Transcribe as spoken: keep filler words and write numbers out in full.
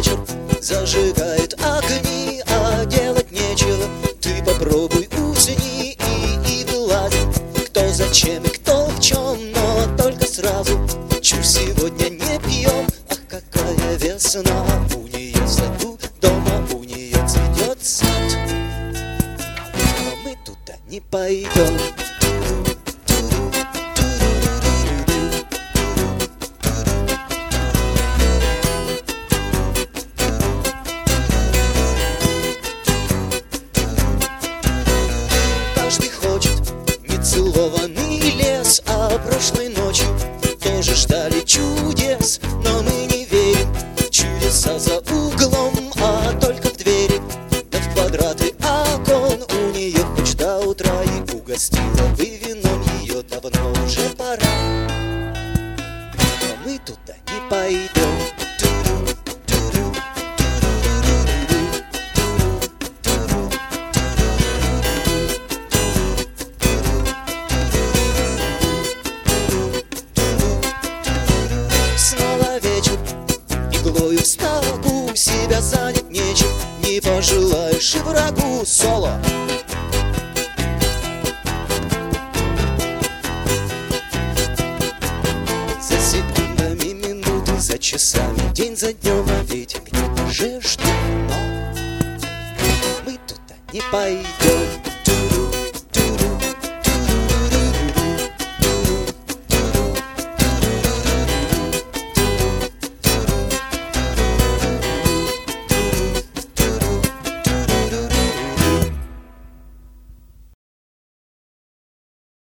вечер зажигает огни, а делать нечего. Ты попробуй усни и, и вылазь, кто зачем и кто в чем, но только сразу. Чушь сегодня не пьем, ах, какая весна. У нее в саду дома, у нее цветет сад, но мы туда не пойдем. Каждый хочет нецелованный лес, а прошлой ночью тоже ждали чудес. Но мы не верим в чудеса за углом, а только в двери, да в квадраты окон. У нее хоть до утра, и угостила бы вином, ее давно уже пора, но мы туда не пойдем. Снова вечер, иглою в строку, себя занять нечем, не пожелаешь и врагу. Соло. За секундами минуты, за часами, день за днем, а ведь где-то же ждем, но мы туда не пойдем.